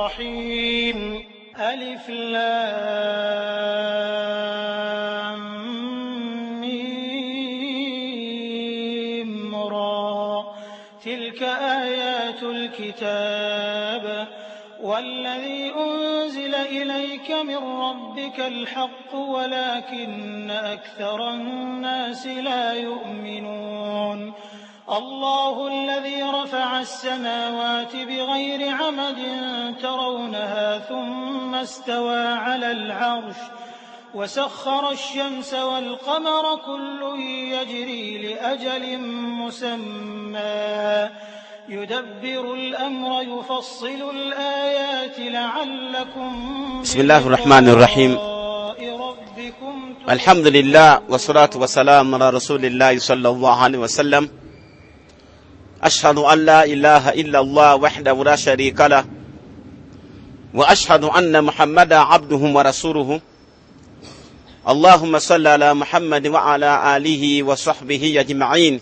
الرحيم ألف لام ميم را تلك آيات الكتاب والذي أنزل إليك من ربك الحق ولكن أكثر الناس لا يؤمنون الله الذي رفع السماوات بغير عمد ترونها ثم استوى على العرش وسخر الشمس والقمر كل يجري لأجل مسمى يدبر الأمر يفصل الآيات لعلكم بسم الله الرحمن الرحيم الحمد لله والصلاة والسلام على رسول الله صلى الله عليه وسلم أشهد أن لا إله إلا الله وحده لا شريك له وأشهد أن محمدا عبده ورسوله اللهم صل على محمد وعلى آله وصحبه أجمعين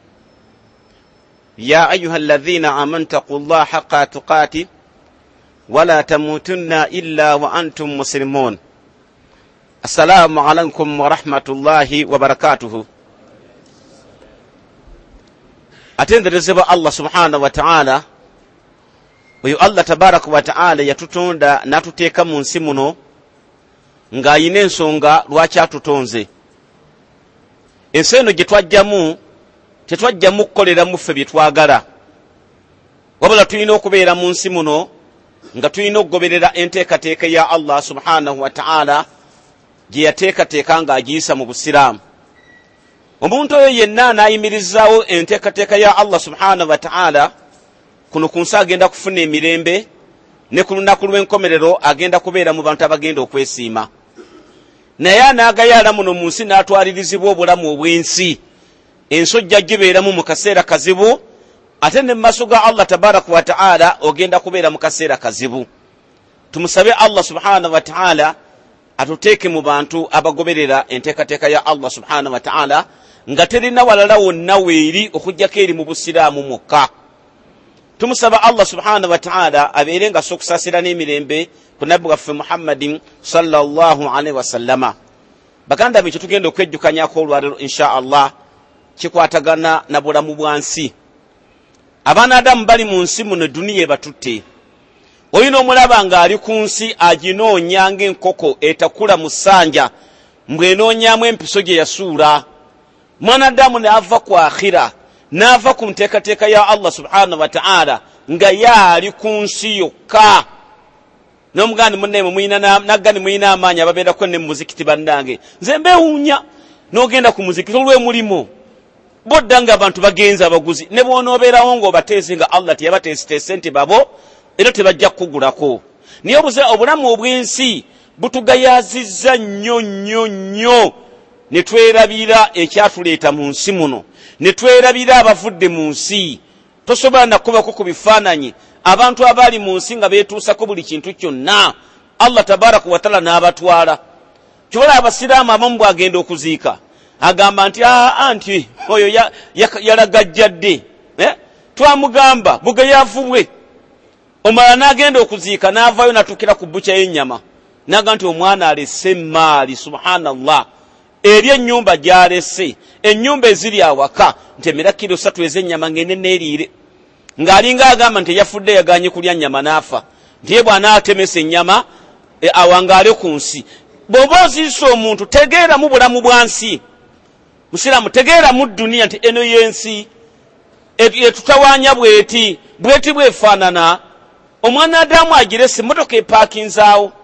يا أيها الذين آمنوا اتقوا الله حق تقاته ولا تموتن إلا وأنتم مسلمون السلام عليكم ورحمة الله وبركاته atenderezebwa Allah subhanahu wa ta'ala oyo Allah tabaraka wa ta'ala yatutonda natuteeka mu nsi muno ng'ayina ensonga lwaki atutonze. Ensi eno gye twajjamu tetwajjamu kukoleramu ffe bye twagala, wabula tulina okubeera mu nsi muno nga tulina okugoberera enteekateeka ya Allah subhanahu wa ta'ala gye yateekateeka ng'agiyisa mu busiraamu. Omuntu oyo yenna anaayimirizaawo enteekateeka ya Allah subhanahu wa ta'ala kuno ku nsi agenda kufuna emirembe, ne ku lunaku lw'enkomerero agenda kubeera mu bantu abagenda okwesiima. Naye anaagayaala muno mu nsi n'atwalirizibwa obulamu obw'ensi, ensi ojja gibeeramu mu kaseera kazibu, ate ne mu maaso ga Allah tabaraka wa ta'ala ogenda kubeera mu kaseera kazibu. Tumusabe Allah subhanahu wa ta'ala atuteeke mu bantu abagoberera enteekateeka ya Allah subhanahu wa ta'ala nga terina walala wonna weeri okujjako eri mu busiraamu mwokka. Tumusaba Allah subhanahu wa ta'ala abeere nga sokusasira n'emirembe ku nabbi waffe Muhammadin sallallahu alaihi wasallama. Baganda bye tugenda okwejjukanyako olwaleero insha Allah kikwatagana na bulamu bwa nsi. Abaana Adamu bali mu nsi muno duniya batutte. Oyina omulaba ng'ali ku nsi aginoonya ng'enkoko etakula mu ssanja mbw'enoonyaamu empiso gye yasuula. Mwana Adamu n'ava ku akhira, n'ava ku nteekateeka ya Allah subhanahu wa ta'ala nga yaali ku nsi yokka. N'omuganda munne naggani muyina amaanyi ababeerako ne mu muzikiti bannange, nze mbeewuunya n'ogenda ku muzikiti olw'emulimu bodda ng'abantu bagenza abaguzi, ne bw'onoobeerawo ng'obateese nga Allah teyabateesiteese nti babo era tebajja kukugulako. Naye obulamu obw'ensi butugayaazizza nnyo ne twerabira ekyatuleeta mu nsi muno, ne twerabira abavudde mu nsi. Tosobola nakubako ku bifaananyi abantu abaali mu nsi nga beetuusako buli kintu kyonna, Allah tabaraka wa taala n'abatwala. Kyobola abasiraamu abamu bw'agenda okuziika agamba nti anti oyo yalagajjadde, twamugamba bugayaavu bwe. Omala n'agenda okuziika n'avaayo n'atuukira ku bbuca y'ennyama n'agamba nti omwana alesse maali, subhanallah, eri ennyumba gy'alesse, ennyumba eziri awaka nti emira kilo 3 ez'ennyama ngende neeriire. Ng'alinga agamba nti yafudde yaganye kulya nnyama n'afa, nti ye bw'anaatemesa ennyama awangaale ku nsi. Bw'oba oziisa omuntu tegeeramu bulamu bwa nsi. Musiraamu tegeeramu dduniya nti eno y'ensi etutawaanya bweti bwefaanana. Omwana Adamu agirese, motoka epaakinzaawo,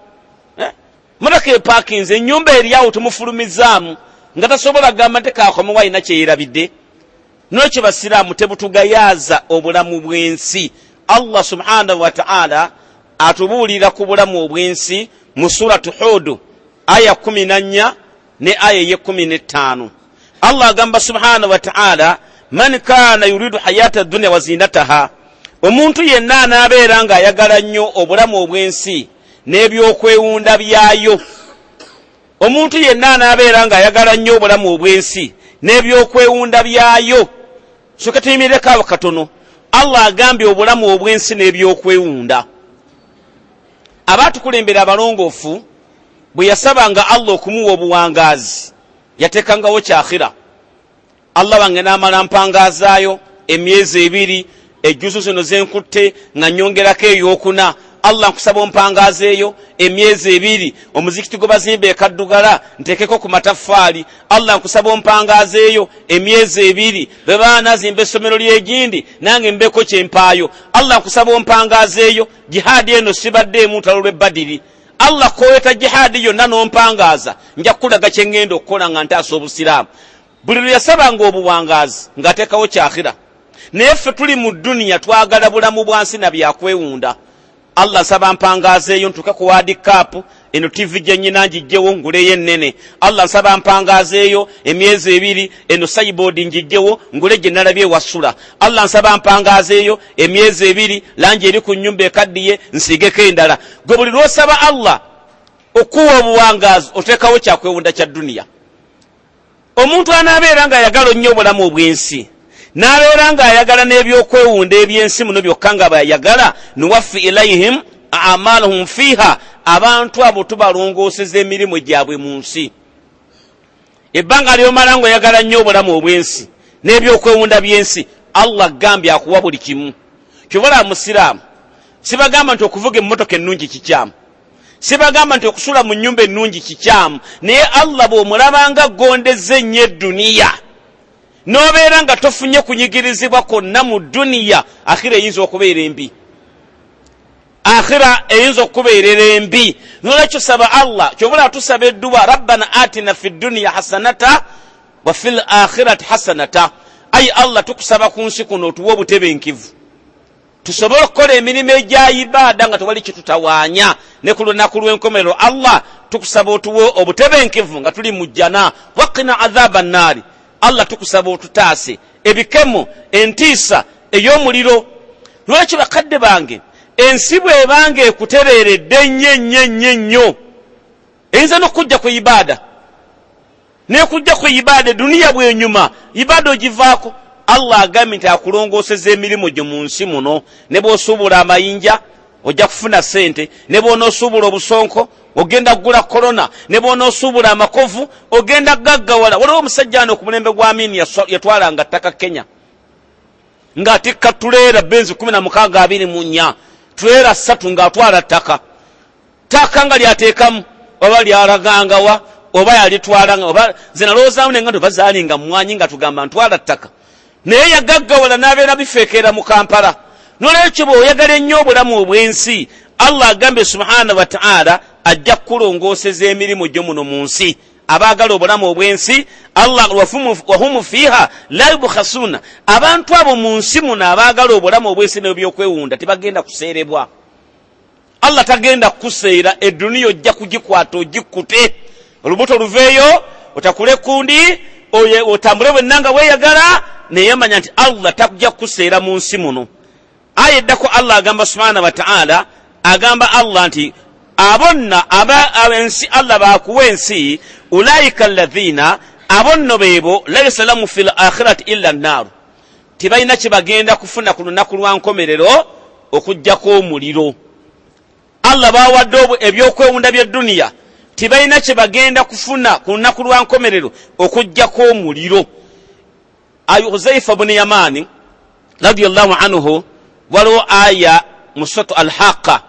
motoka epaakinze, ennyumba eriawo temufulumizaamu nga tasobola gamba nti kaakomewo alina kyeyerabidde. N'ekyo basiraamu tebutugayaaza obulamu bw'ensi. Allah subhanahu wa ta'ala atubuulira ku bulamu obw'ensi mu suratu Hud aya 14 ne aya 15. Allah agamba subhanahu wa ta'ala, man kana yuridu hayata dunya wa zinataha, omuntu yenna anaabeera ng'ayagala nnyo obulamu obw'ensi n'ebyokwewunda byayo. Omuntu yenna anaabeera ng'ayagala nnyo obulamu obw'ensi n'ebyokwewunda byayo. Soka tuyimireko awo katono. Allah agambye obulamu obw'ensi n'ebyokwewunda. abatukulembera abalongoofu bwe yasabanga Allah okumuwa obuwangazi yatekangawo kyakhira. Allah wange n'amala mpangazaayo emyezi 2 ejjuzo zino zenkutte nga nyongerako eyokuna. Allah nkusaba ompangazeeyo emyezi 2 omuzikiti gwe bazimba ekaddugala ntekeko ku mataffaali. Allah nkusaba ompangazeeyo emyezi 2 bwe baanazimba essomero ly'egindi nange mbeko kyempaayo. Allah nkusaba ompangazeeyo jihadi eno sibaddeemu ntalo lw'Ebadiri. Allah koyeta jihadi yonna n'ompangaza nja kulaga kye ngenda okukola nga ntaasa obusiraamu. Buli lwe yasabanga obuwangazi ng'ateekawo kyakhira. Naye ffe tuli mu duniya twagala bulamu bwansi na byakwewunda. Allah nsaba mpangazeeyo ntuuke ku World Cup eno TV gye nnyina ngijjewo nguleyo ennene. Allah nsaba mpangazeeyo emyezi 2 eno cyborg ngijjewo ngule gye nalabye wasula. Allah nsaba mpangazeeyo emyezi 2 langi eri ku nnyumba ekaddiye nsiigeko endala. Gwe buli lw'osaba Allah okuwa obuwangazi oteekawo kyakwewunda kya duniya. Omuntu anaabeera ng'ayagala nnyo obulamu obw'ensi n'abeera ng'ayagala n'ebyokwewunda eby'ensi muno byokka nga bayagala nuwaffi ilayhim a'malahum fiha, abantu abo tubalongooseza emirimu gyabwe mu nsi. Ebbanga ly'omala ng'oyagala nnyo obulamu obw'ensi n'ebyokwewunda by'ensi, Allah gambye akuwa buli kimu. Kyobala musiraamu sibagamba nti okuvuga emmotoka ennungi kikyamu, sibagamba nti okusula mu nnyumba ennungi kikyamu, naye Allah bw'omulabanga gondezza ennyo edduniya n'obeera nga tofunye kunyigirizibwa kwonna mu duniya, akhira eyinza okubeera embi. Akhira eyinza okubeerera embi. Nolwekyo saba Allah, kyobula tusaba edduwa rabbana atina fid dunya hasanata wa fil akhirati hasanata. Ayi Allah tukusaba ku nsi kuno otuwe obutebenkivu tusobole okukola emirimu egya ibaada nga tewali kitutawaanya ne ku lunaku lw'enkomerero. Allah tukusaba otuwe obutebenkivu nga tuli mu jjana. Waqina adhaba nnaari. Allah tukusaba otutaase ebikemo entiisa ey'omuliro. Lwekyo bakadde bange ensi bw'ebanga ekutereeredde nnyo eyinza n'okujja ku ibaada n'ekujja ku ibaada duniya bw'enyuma ibaada ogivaako. Allah agambye nti akulongooseza emirimu gyo mu nsi muno. Ne bw'osuubula amayinja ojja kufuna ssente, ne bw'onoosuubula obusonko ogenda kugula korona, ne bw'onoosuubula amakovu ogenda gaggawala. Waliwo omusajja ano ku mulembe gwa Amini yatwalanga ttaka Kenya ng'atikka tuleera benzi 1624 tuleera 3 ng'atwala ttaka nga lyateekamu oba lyalagangawa oba yalitwalanga oba zinalowoozaamu nenga nti bazaalinga mwanyi nga tugamba ntwala ttaka, naye yagaggawala n'abeera bifeekeera mu Kampala. Nolwekyo bw'oyagala ennyo obulamu obw'ensi, Allah agambye subhanahu wa ta'ala ajja kukulongooseza emirimu gyo muno mu nsi. Abaagala obulamu obw'ensi Allah wahumu fiha la yubkhasuna, abantu abo mu nsi muno abaagala obulamu obw'ensi n'ebyokwewunda tebagenda kuseerebwa. Allah tagenda kukuseera, edduniya ojja kugikwata ogikkute, olubuto luveeyo otakule kundi otambule bwennanga weeyagala, naye manya nti Allah takujja kukuseera mu nsi muno. Aya eddako Allah agamba subhanahu wa ta'ala, agamba Allah nti abonna abensi Allah baakuwa ensi, ulaika alladhina, abonno beebo laysa lahum fil akhirati illa an-nar, tibalina kye bagenda kufuna ku lunaku lwa nkomerero okujjako omuliro. Allah bawadde ebyokwewunda bya duniya, tibalina kye bagenda kufuna ku lunaku lwa nkomerero okujjako omuliro. Huzaifa ibn Yamani radiyallahu anhu waliwo aya mu suratu al-Haqqa,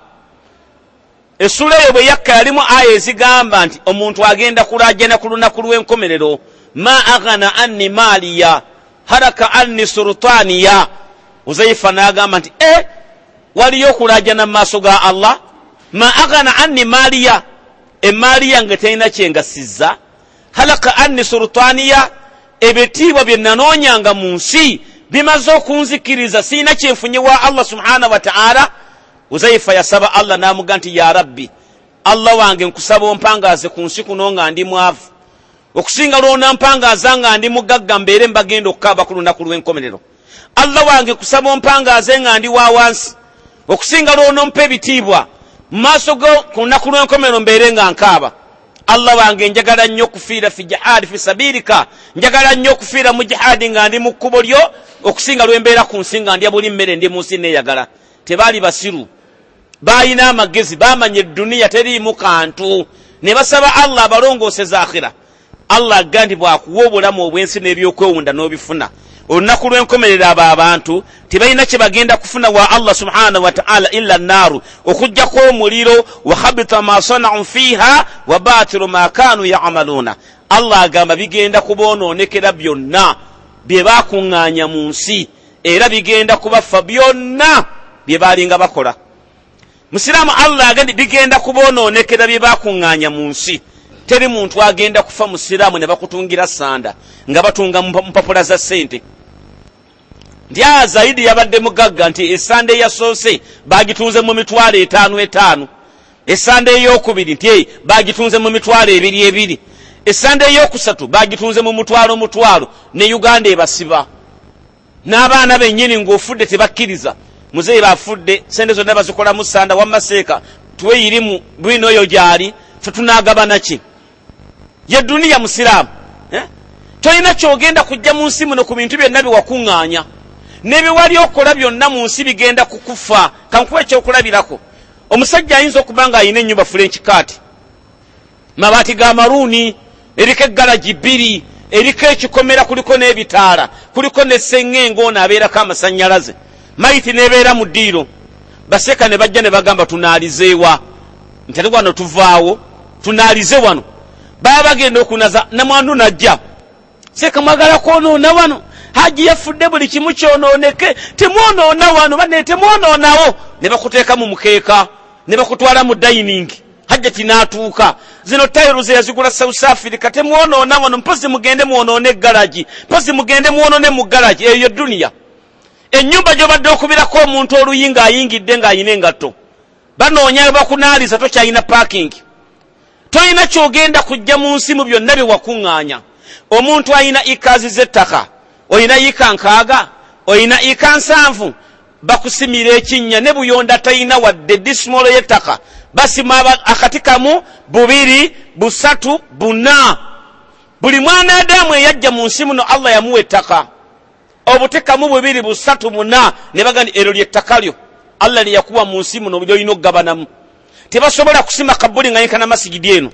essula eyo bwe yakka yalimu aya ezigamba nti omuntu agenda kulaajana ku lunaku lw'enkomerero, ma aghana anni maliya haraka anni sultaniya. Huzaifa n'agamba nti waliyo okulaajana mu maaso ga Allah, ma aghana anni maliya, emaali yange terina kyengasiza, haraka anni sultaniya, ebitiibwa bye nanoonyanga mu nsi bimaze okunzikiriza, siina kyenfunye wa Allah subhanahu wa ta'ala. Huzaifa yasaba Allah n'amuga nti ya Rabbi, Allah wange nkusaba ompangaze ku nsi kuno nga ndi mwavu, okusinga lw'onampangaza nga ndi mugagga mbeere mbagenda okukaaba ku lunaku lw'enkomerero. Allah wange nkusaba ompangaze nga ndi wa wansi, okusinga lw'onompa ebitiibwa mu maaso go ku lunaku lw'enkomerero mbeere nga nkaaba. Allah wange njagala nnyo okufiira fi jihadi fi sabirika, njagala nnyo okufiira mu jihadi nga ndi mu kkubo lyo, okusinga lw'embeera ku nsi nga ndya buli mmere ndi mu nsi neeyagala. Tebaali basiru. bayina amagezi bamanye dunia teriimu kantu ne basaba Allah abalongooseza akhira. Allah agandi bwakuwa obulamu obwensi n'ebyokwewunda n'obifuna olunaku lw'enkomerera abo abantu tebalina kye bagenda kufuna wa Allah subhanahu wa ta'ala illa naaru okujjako omuliro wa habita ma sana'u fiha wa batilu ma kanu ya'maluna. Allah agamba bigenda kubonoonekera byonna bye bakuŋŋaanya mu nsi era bigenda kubafa byonna bye balinga bakola. Musiraamu Allah agandi bigenda kubonoonekera bye bakuŋŋaanya mu nsi. Teri muntu agenda kufa musiraamu ne bakutungira sanda nga batunga mpapula za sente. Ndya zaidi yabadde mugagga nti esande yasoose bagitunze mu mitwalo 5 esande ey'okubiri nti bagitunze mu mitwalo 2 esande ey'okusatu bagitunze mu mutwalo ne Uganda ebasiba n'abaana bennyini ng'ofudde tebakkiriza muzeeyi bafudde sente zonna bazikola mu sanda wamaseeka tuwe irimu bwino yo gyali tutunagabana ki ye dunia musiraamu tolina kyogenda kujja mu nsi muno ku bintu byonna biwakuŋŋaanya n'ebyo wali okola byonna mu nsi bigenda kukufa. Kankuwa ekyokulabirako omusajja ayinza okuba nga ayina ennyumba French cat mabaati ga maruuni eriko eggalaji 2 eriko ekikomera kuliko n'ebitaala kuliko n'esseŋŋengo ono abeerako amasannyalaze mayiti n'ebeera mu ddiiro baseka ne bajja ne bagamba tunaalizeewa nti ate wano tuvaawo tunaalize wano baba bagenda okunaza namwandu najja seka mwagala kwonoona wano haji yafudde buli kimu kyonooneke temwonoona wano banne temwonoonawo ne bakuteeka mu mukeeka ne bakutwala mu dining hajja tinaatuuka zino tayiru ze yazigula South Africa temwonoona wano mpozi mugende mwonoone garaji mpozi mugende mwonoone mu garaji eyo dunia. Ennyumba gy'obadde okubirako omuntu oluyinga ayingidde ng'ayina engatto banoonya bakunaaliza tokyalina parking. Tolina kyogenda kujja mu nsi mu byonna bye wakuŋŋaanya. Omuntu ayina ikazi z'ettaka oyina ika 6 oyina ika 7 bakusimira ekinnya ne buyonda tayina wadde dismolo y'ettaka basima akati kamu 2 3 4. Buli mwana Adamu eyajja mu nsi muno Allah yamuwa ettaka obutekamu 2 3 4 ne bagandi ero ly'ettaka lyo Allah liyakuwa mu nsi muno by'olina okugabanamu. Tebasobola kusima kabuli nga yenkana masigidi eno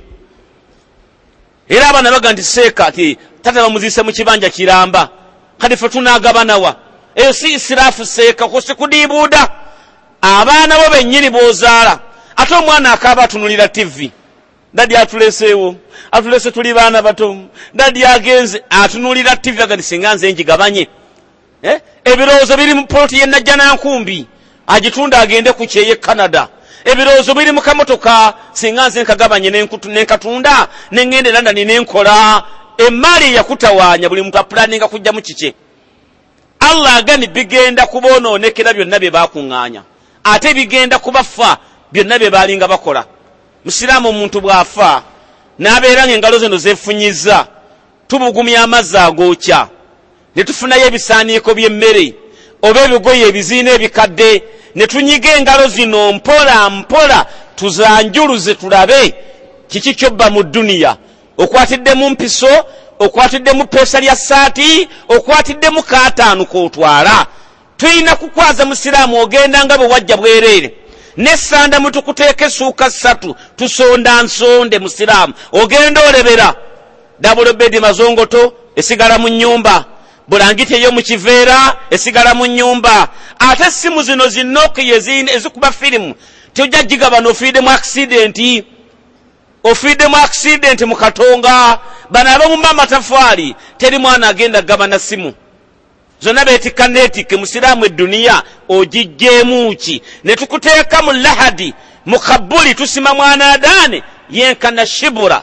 era abana bagandi seeka ati tata bamuzise mu kibanja kiramba kadi fe tunagabanawa eyo si israfu seeka kusikudibuuda abaana bo bennyini boozaala ate omwana akaaba atunulira TV dadi atuleseewo atulese tuli baana bato dadi agenze atunulira TV agandi singa nze njigabanye ebirowoozo biri mu poloti ye Najjanankumbi agitunda agende ku kyeye Canada. Ebirowoozo biri mu kamotoka singa nze nkagabanye nenkatunda nengende London nenkola emmali yakutawaanya buli muntu apulaninga kujja mu kike. Allah agani bigenda kubonoonekera byonna bye bakuŋŋaanya ate bigenda kubafa byonna bye balinga bakola. Musiraamu omuntu bw'afa n'abeera ng'engalo zino zeefunyiza tubugumya amazzi agookya ne tufunayo ebisaaniiko by'emmere oba ebigoye ebiziina ebikadde ne tunyiga engalo zino mpola mpola tuzanjuluze tulabe kiki kyobba mu dunia. Okwatiddemu mpiso okwatiddemu peesa lya ssaati okwatiddemu kaataanu kootwala tulina kukwaza musiraamu ogenda nga bwe wajja bwereere n'essanda mutukuteeka essuuka 3 tusonda nsonde musiraamu ogenda olebera double bed mazongoto esigala mu nnyumba bulangiti eyo mu kiveera esigala mu nnyumba ate simu zino zinooki ezikuba firimu tujja gigaba n'ofiiddemu accident mu Katonga bano abamumba amatafaali teri mwana agenda gabana simu zonna beetikka neetikke musiraamu eduniya ogijjeemu ki ne tukuteeka mu lahadi mu kabuli tusima mwana adaane yenkana shibura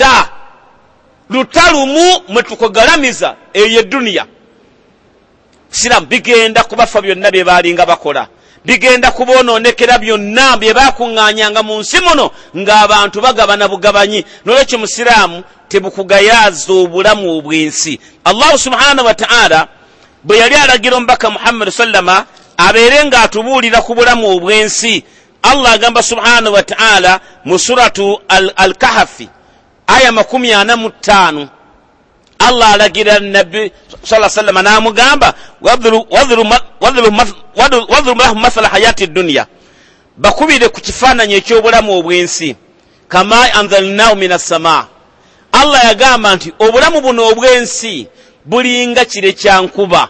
luta lumu mwe tukugalamiza eyo eduniya. Siraamu bigenda kubafa byonna bye baalinga bakola bigenda kubonoonekera byonna bye baakuŋŋaanyanga mu nsi muno ng'abantu bagabana bugabanyi. N'olwekyo musiraamu tebukugayaaza obulamu obw'ensi. Allahu subhanahu wa ta'ala bwe yali alagira omubaka Muhammad sallama abeere ng'atubuulira ku bulamu obw'ensi Allah agamba subhanahu wa ta'ala mu suratu al-Kahfi aya 45 Allah alagira nabbi sallallahu alaihi wasallam n'amugamba wadhuru lahum mathala hayati dunya bakubire ku kifaananyi eky'obulamu obwensi kama anzalnahu minas samaa. Allah yagamba nti obulamu buno obwensi bulinga kire kya nkuba.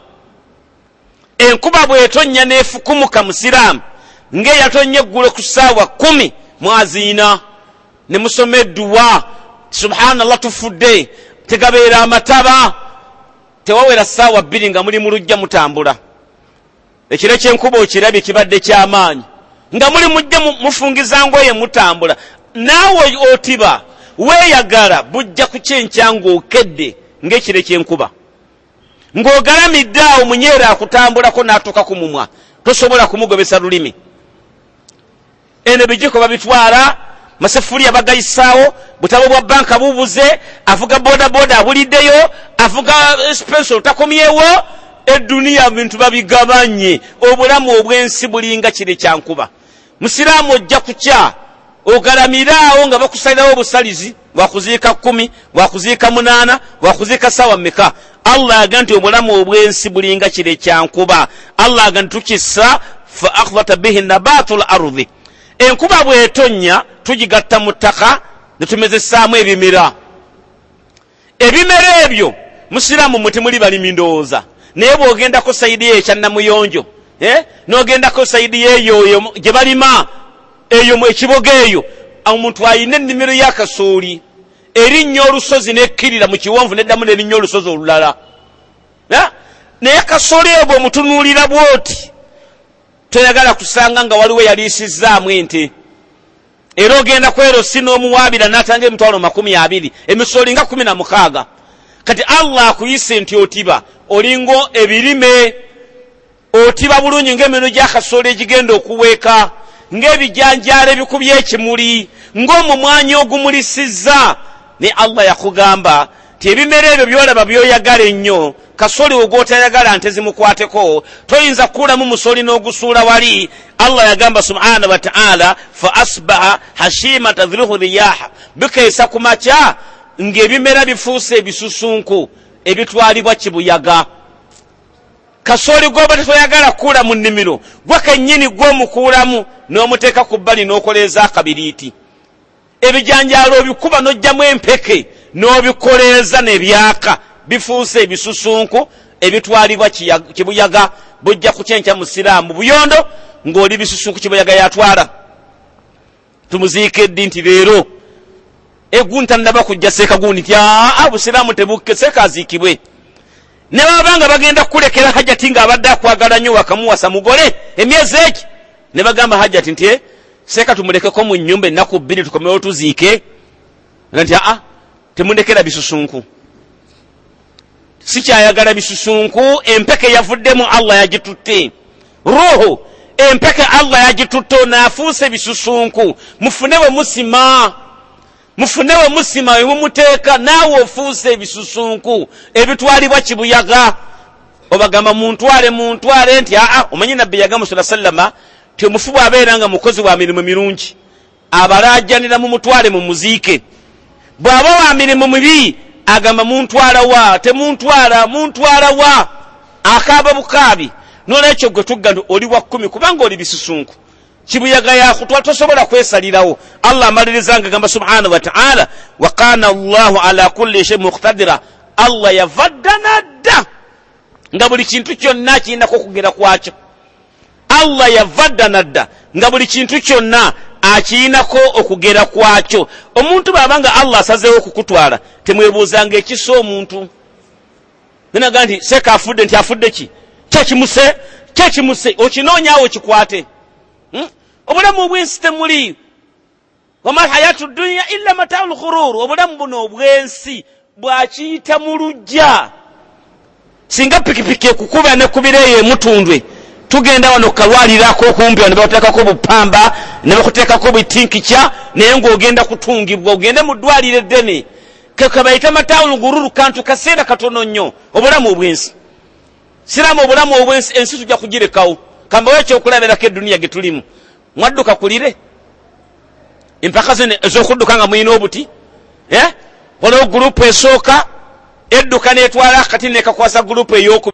Enkuba bw'etonnya n'efukumuka musiraamu ng'eyatonnya eggulo ku ssaawa 10 mwaziina ne musoma edduwa subhanallah tufudde tegabeera amataba tewawera ssaawa 2 nga muli mu lujja mutambula. Ekire ky'enkuba okirabye kibadde ky'amaanyi nga muli mujja mufungiza ngoye mutambula. Naawe otiba weeyagala bujja ku kyenkya ng'okedde ng'ekire ky'enkuba ng'ogalamidde awo munyeera akutambulako n'atuuka ku mumwa tosobola kumugobesa lulimi. Eno bijiko babitwala masefuliya bagayisaawo butabo bwa banka bubuze avuga boda boda abuliddeyo avuga special takomyewo eduniya bintu babigabanye. Obulamu obwensi bulinga kire kyankuba. Musiraamu ojja kukya ogalamiraawo nga bakusalirawo obusalizi bwakuziika 10 bwakuziika 8 bwakuziika ssaawa mmeka. Allah aga nti obulamu obwensi bulinga kire kyankuba. Allah aga nti tukissa fa akhbata bihi nabatul ardi. Enkuba bw'etonnya tugigatta mu ttaka ne tumezesaamu ebimera. Ebimera ebyo musiraamu muti muli balimi ndowooza naye bw'ogendako sayidi ekyannamuyonjo n'ogendako sayidi eyo gye balima eyo ekiboga eyo omuntu ayina ennimiro y'akasooli erinnya olusozi n'ekkirira mu kiwonvu neddamu n'erinnya olusozi olulala. Naye kasooli eyo bw'omutunuulira bw'oti toyagala kusanga nga waliwo yaliisizzaamu ente era ogenda kwero si n'omuwaabira n'atanga emitwalo 20 emisooli nga 16. Kati Allah akuyise nti otiba olingo ebirime otiba bulungi ng'emeno gy'akasooli egigenda okuweeka ng'ebijanjaalo ebikubye ekimuli ng'omumwanyi ogumulisizza. Ne Allah yakugamba ti ebimera ebyo byolaba byoyagala ennyo kasooli ogwotayagala nte zimukwateko toyinza kuulamu musooli n'ogusuula wali. Allah yagamba subhanahu wa ta'ala fa asbaha hashima tadhruhu riyaha bikeesa ku makya ng'ebimera bifuuse ebisusunku ebitwalibwa kibuyaga. Kasooli gwoba tetoyagala kuula mu nnimiro gwe kennyini gw'omukuulamu n'omuteeka ku bbali n'okoleeza akabiriiti. Ebijanjaalo obikuba n'ojjamu empeke n'obikoleeza n'ebyaka bifuuse ebisusunku ebitwalibwa kibuyaga. Bujja ku kyenkya musiraamu buyondo ng'oli bisusunku kibuyaga yatwala tumuziika eddi nti leero egunta ndaba kujja seeka gundi nti busiraamu tebukke seeka aziikibwe. Ne babanga bagenda kulekera hajjati ng'abadde akwagala nnyo wakamuwasa mugole emyezi egi ne bagamba hajjati nti seeka tumulekeko mu nnyumba ennaku 2 tukomewo tuziike nti temundekera bisusunku. Si kyayagala bisusunku. Empeke yavuddemu Allah yagitutte ruhu empeke Allah yagitutte naafuuse bisusunku. Mufunewe musima we mumuteeka naawe ofuuse ebisusunku ebitwalibwa kibuyaga. Obagamba muntwale nti omanyi nabbi yagamba sallallahu alayhi wasallam ti omufu bw'abeera nga mukozi wa mirimu mirungi abalaajanira mu mutwale mu muziike. Bw'aba wa mirimu mibi agamba muntwala wa muntwala wa akaaba bukaabi. N'olwekyo gwe tugga nti oli wa 10 kubanga oli bisusunku kibuyaga yakutwala tosobola kwesalirawo. Allah amaliriza nga gamba subhanahu wa ta'ala wa kana Allahu ala kulli shay'in muqtadira. Allah yavadda nadda nga buli kintu kyonna kirinako okugera kwakyo. Allah yavadda nadda nga buli kintu kyonna akirinako okugera kwakyo. Omuntu bw'abanga Allah asazeewo okukutwala temwebuuzanga ekisa omuntu. Nenaga nti seeka afudde nti afudde ki kyekimuse okinoonyaawo kikwate. Obulamu obwensi temuli wama hayatu dunya illa mata'ul ghurur. Obulamu buno obwensi bwakiyita mu lujja. Singa pikipiki ekukuba nekubira eyo emutundwe tugenda wano kalwalirako kumpi ne bateekako bupamba ne bakuteekako bitinkicha naye ng'ogenda kutungibwa ogende mu ddwaliro eddene kekabayita mata'ul ghurur kantu kaseera katono nnyo. Obulamu obwensi siramu obulamu obwensi ensi tujja kugirekawo kamba wekyokulabirako eduniya getulimu. Mwadduka kulire empaka zene ez'okudduka nga muyina obuti waliwo gurupu esooka edduka n'etwala akati nekakwasa gurupu ey'oku